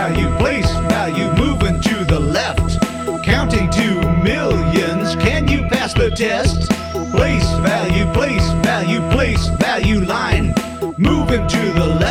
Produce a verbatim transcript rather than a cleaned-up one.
value, place value, moving to the left. Counting to millions, can you pass the test? Place value, place value, place value line. Moving to the left.